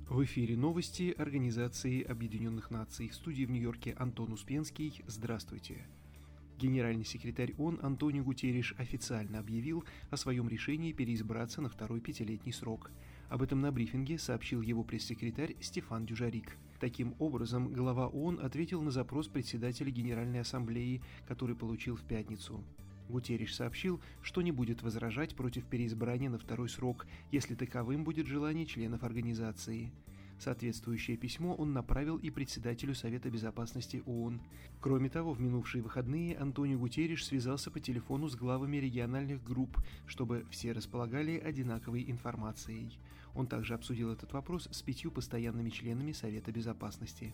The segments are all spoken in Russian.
В эфире новости Организации Объединенных Наций. В студии в Нью-Йорке Антон Успенский. Здравствуйте. Генеральный секретарь ООН Антонио Гутерриш официально объявил о своем решении переизбраться на второй пятилетний срок. Об этом на брифинге сообщил его пресс-секретарь Стефан Дюжарик. Таким образом, глава ООН ответил на запрос председателя Генеральной Ассамблеи, который получил в пятницу. Гутерриш сообщил, что не будет возражать против переизбрания на второй срок, если таковым будет желание членов организации. Соответствующее письмо он направил и председателю Совета Безопасности ООН. Кроме того, в минувшие выходные Антонио Гутерриш связался по телефону с главами региональных групп, чтобы все располагали одинаковой информацией. Он также обсудил этот вопрос с 5 постоянными членами Совета Безопасности.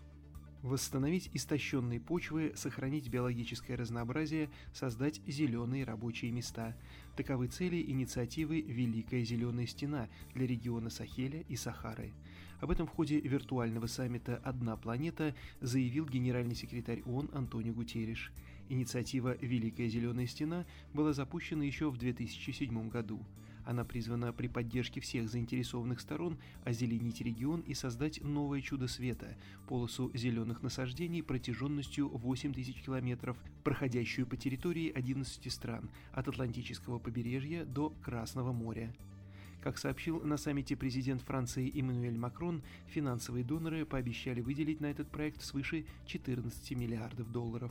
Восстановить истощенные почвы, сохранить биологическое разнообразие, создать зеленые рабочие места. Таковы цели инициативы «Великая зеленая стена» для региона Сахеля и Сахары. Об этом в ходе виртуального саммита «Одна планета» заявил генеральный секретарь ООН Антонио Гутерриш. Инициатива «Великая зеленая стена» была запущена еще в 2007 году. Она призвана при поддержке всех заинтересованных сторон озеленить регион и создать новое чудо света – полосу зеленых насаждений протяженностью 8000 километров, проходящую по территории 11 стран, от Атлантического побережья до Красного моря. Как сообщил на саммите президент Франции Эммануэль Макрон, финансовые доноры пообещали выделить на этот проект свыше 14 миллиардов долларов.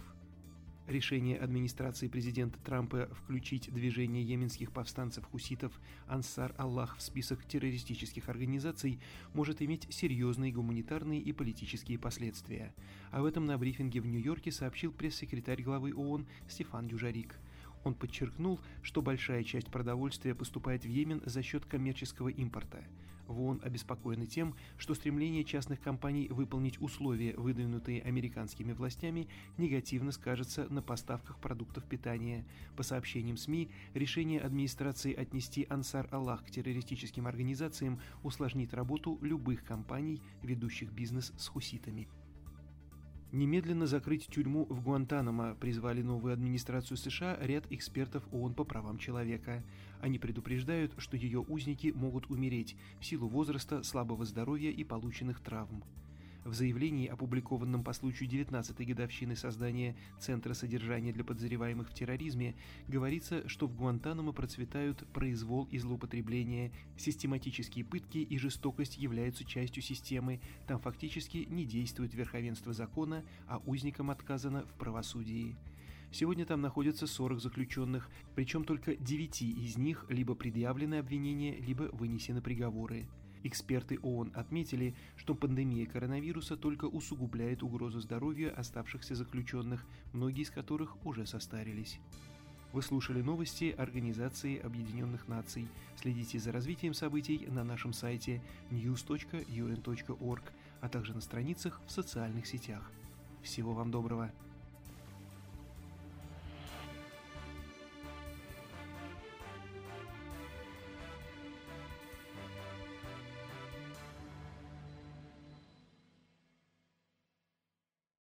Решение администрации президента Трампа включить движение йеменских повстанцев-хуситов Ансар Аллах в список террористических организаций может иметь серьезные гуманитарные и политические последствия. Об этом на брифинге в Нью-Йорке сообщил пресс-секретарь главы ООН Стефан Дюжарик. Он подчеркнул, что большая часть продовольствия поступает в Йемен за счет коммерческого импорта. В ООН обеспокоены тем, что стремление частных компаний выполнить условия, выдвинутые американскими властями, негативно скажется на поставках продуктов питания. По сообщениям СМИ, решение администрации отнести Ансар Аллах к террористическим организациям усложнит работу любых компаний, ведущих бизнес с хуситами. Немедленно закрыть тюрьму в Гуантанамо призвали новую администрацию США ряд экспертов ООН по правам человека. Они предупреждают, что ее узники могут умереть в силу возраста, слабого здоровья и полученных травм. В заявлении, опубликованном по случаю 19-й годовщины создания Центра содержания для подозреваемых в терроризме, говорится, что в Гуантанамо процветают произвол и злоупотребление, систематические пытки и жестокость являются частью системы, там фактически не действует верховенство закона, а узникам отказано в правосудии. Сегодня там находятся 40 заключенных, причем только 9 из них либо предъявлены обвинения, либо вынесены приговоры. Эксперты ООН отметили, что пандемия коронавируса только усугубляет угрозу здоровью оставшихся заключенных, многие из которых уже состарились. Вы слушали новости Организации Объединенных Наций. Следите за развитием событий на нашем сайте news.un.org, а также на страницах в социальных сетях. Всего вам доброго!